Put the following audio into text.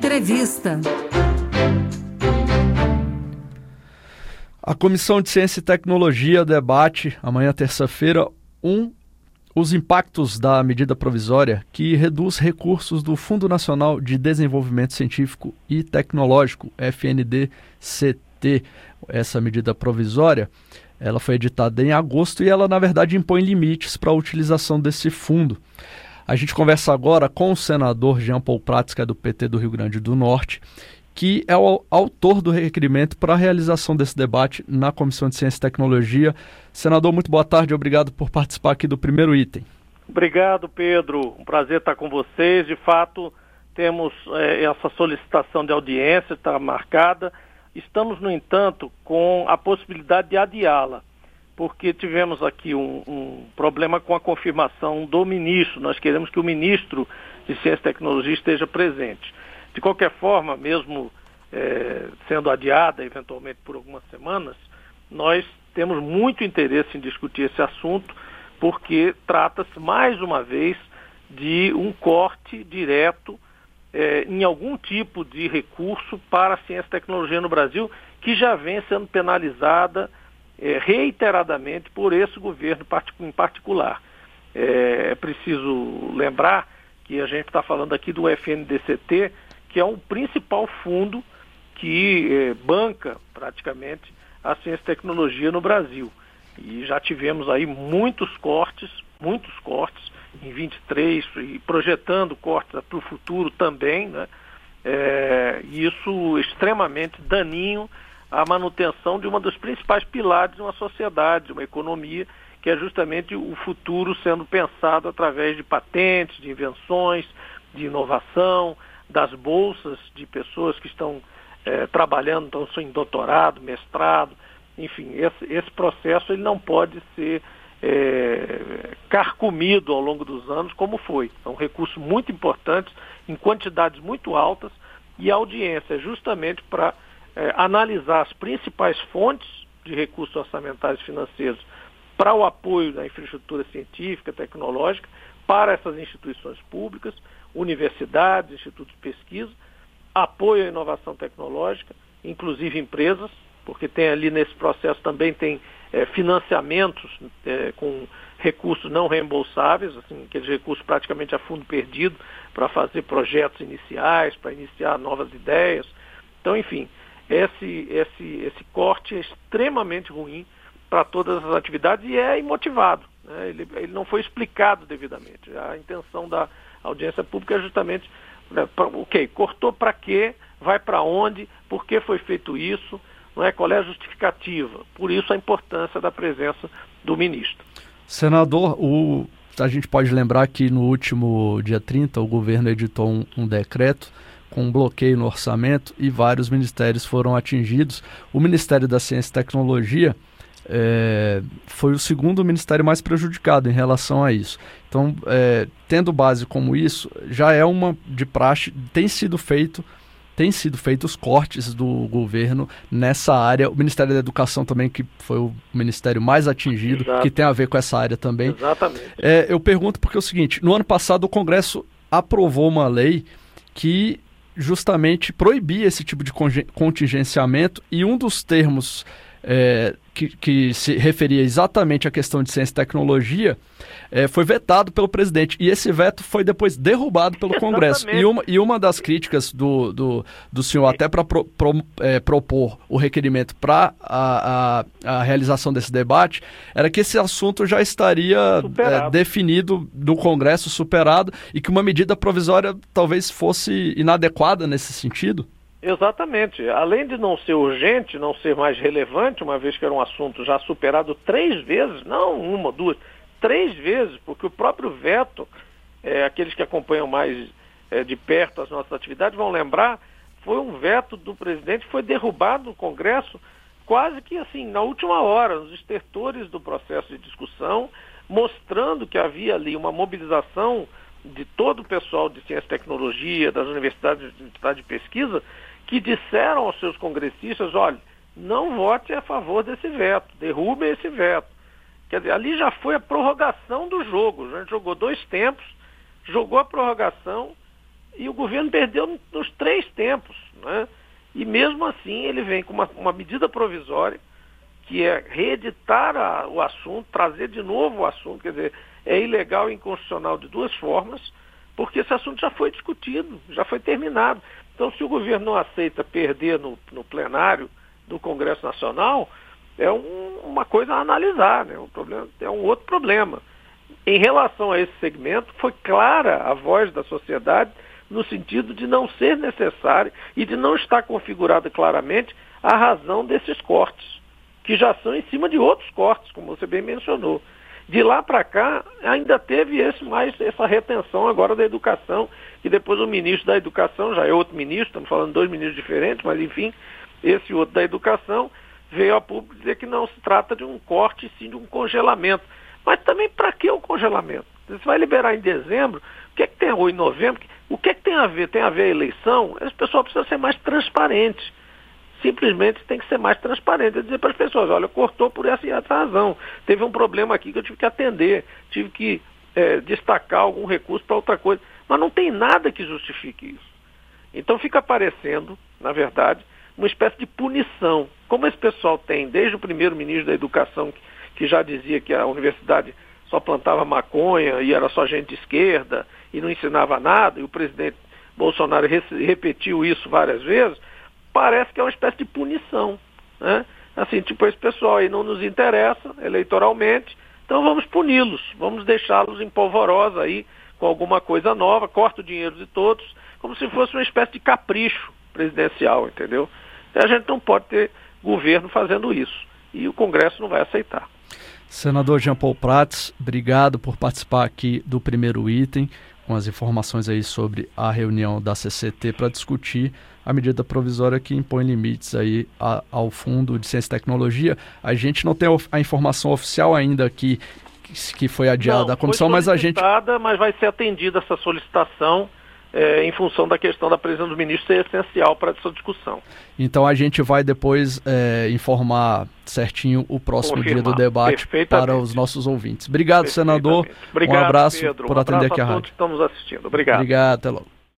Entrevista. A Comissão de Ciência e Tecnologia debate, amanhã terça-feira, os impactos da medida provisória que reduz recursos do Fundo Nacional de Desenvolvimento Científico e Tecnológico, FNDCT. Essa medida provisória, ela foi editada em agosto e ela, na verdade, impõe limites para a utilização desse fundo. A gente conversa agora com o senador Jean Paul Prats, que é do PT do Rio Grande do Norte, que é o autor do requerimento para a realização desse debate na Comissão de Ciência e Tecnologia. Senador, muito boa tarde, obrigado por participar aqui do primeiro item. Obrigado, Pedro, um prazer estar com vocês. De fato, temos essa solicitação de audiência, está marcada. Estamos, no entanto, com a possibilidade de adiá-la, porque tivemos aqui um problema com a confirmação do ministro. Nós queremos que o ministro de Ciência e Tecnologia esteja presente. De qualquer forma, mesmo sendo adiada eventualmente por algumas semanas, nós temos muito interesse em discutir esse assunto, porque trata-se, mais uma vez, de um corte direto em algum tipo de recurso para a ciência e tecnologia no Brasil, que já vem sendo penalizada reiteradamente por esse governo em particular. É preciso lembrar que a gente está falando aqui do FNDCT, que é o principal fundo que banca praticamente a ciência e tecnologia no Brasil. E já tivemos aí muitos cortes em 23 e projetando cortes para o futuro também, né? Isso extremamente daninho à manutenção de uma dos principais pilares de uma sociedade, de uma economia, que é justamente o futuro sendo pensado através de patentes, de invenções, de inovação, das bolsas de pessoas que estão trabalhando, então são em doutorado, mestrado, enfim, esse processo ele não pode ser carcomido ao longo dos anos como foi. São recursos muito importantes, em quantidades muito altas, e a audiência é justamente para analisar as principais fontes de recursos orçamentários e financeiros para o apoio da infraestrutura científica, tecnológica, para essas instituições públicas, universidades, institutos de pesquisa, apoio à inovação tecnológica, inclusive empresas, porque tem ali nesse processo também tem financiamentos com recursos não reembolsáveis, assim, aqueles recursos praticamente a fundo perdido para fazer projetos iniciais, para iniciar novas ideias. Então, enfim, esse corte é extremamente ruim para todas as atividades e é imotivado, né? Ele não foi explicado devidamente. A intenção da audiência pública é justamente, cortou para quê, vai para onde, por que foi feito isso, não é? Qual é a justificativa? Por isso a importância da presença do ministro. Senador, a gente pode lembrar que no último dia 30 o governo editou um decreto com um bloqueio no orçamento e vários ministérios foram atingidos. O Ministério da Ciência e Tecnologia foi o segundo ministério mais prejudicado em relação a isso. Então, tendo base como isso, já é uma de praxe, tem sido feito os cortes do governo nessa área. O Ministério da Educação também, que foi o ministério mais atingido, Exato. Que tem a ver com essa área também. Exatamente. Eu pergunto porque é o seguinte, no ano passado o Congresso aprovou uma lei que justamente proibia esse tipo de contingenciamento, e um dos termos que se referia exatamente à questão de ciência e tecnologia foi vetado pelo presidente, e esse veto foi depois derrubado pelo Congresso. E uma das críticas do senhor até para propor o requerimento para a realização desse debate era que esse assunto já estaria definido no Congresso, superado, e que uma medida provisória talvez fosse inadequada nesse sentido. Exatamente. Além de não ser urgente, não ser mais relevante, uma vez que era um assunto já superado 3 vezes, não uma, 2, 3 vezes, porque o próprio veto, aqueles que acompanham mais de perto as nossas atividades vão lembrar, foi um veto do presidente que foi derrubado no Congresso quase que assim, na última hora, nos estertores do processo de discussão, mostrando que havia ali uma mobilização de todo o pessoal de ciência e tecnologia, das universidades de pesquisa, que disseram aos seus congressistas, olha, não vote a favor desse veto, derrubem esse veto. Quer dizer, ali já foi a prorrogação do jogo. A gente jogou 2 tempos, jogou a prorrogação e o governo perdeu nos 3 tempos, né? E mesmo assim ele vem com uma medida provisória, que é reeditar o assunto, trazer de novo o assunto, quer dizer, é ilegal e inconstitucional de 2 formas, porque esse assunto já foi discutido, já foi terminado. Então, se o governo não aceita perder no plenário do Congresso Nacional, é uma coisa a analisar, né? É um outro problema. Em relação a esse segmento, foi clara a voz da sociedade no sentido de não ser necessário e de não estar configurada claramente a razão desses cortes, que já são em cima de outros cortes, como você bem mencionou. De lá para cá, ainda teve essa retenção agora da educação, que depois o ministro da educação, já é outro ministro, estamos falando de 2 ministros diferentes, mas enfim, esse outro da educação veio a público dizer que não se trata de um corte, sim de um congelamento. Mas também para que o congelamento? Você vai liberar em dezembro, o que é que tem, ou em novembro, o que é que tem a ver? Tem a ver a eleição? Esse pessoal precisa ser mais transparente. Simplesmente tem que ser mais transparente, é dizer para as pessoas, olha, cortou por essa e essa razão. Teve um problema aqui que eu tive que atender, tive que destacar algum recurso para outra coisa. Mas não tem nada que justifique isso. Então fica parecendo, na verdade, uma espécie de punição. Como esse pessoal tem, desde o primeiro ministro da Educação, que já dizia que a universidade só plantava maconha e era só gente de esquerda e não ensinava nada, e o presidente Bolsonaro repetiu isso várias vezes, parece que é uma espécie de punição, né? Assim, tipo, esse pessoal aí não nos interessa eleitoralmente, então vamos puni-los, vamos deixá-los em polvorosa aí com alguma coisa nova, corta o dinheiro de todos, como se fosse uma espécie de capricho presidencial, entendeu? A gente não pode ter governo fazendo isso, e o Congresso não vai aceitar. Senador Jean Paul Prats, obrigado por participar aqui do primeiro item, com as informações aí sobre a reunião da CCT para discutir a medida provisória que impõe limites aí ao Fundo de Ciência e Tecnologia. A gente não tem a informação oficial ainda aqui que foi adiada da comissão, mas a gente... Mas vai ser atendida essa solicitação em função da questão da presença do ministro ser essencial para essa discussão. Então a gente vai depois informar certinho o próximo dia do debate para os nossos ouvintes. Obrigado, senador. Obrigado, um abraço, Pedro. por atender aqui a rádio. Estamos assistindo. Obrigado. Obrigado, até logo.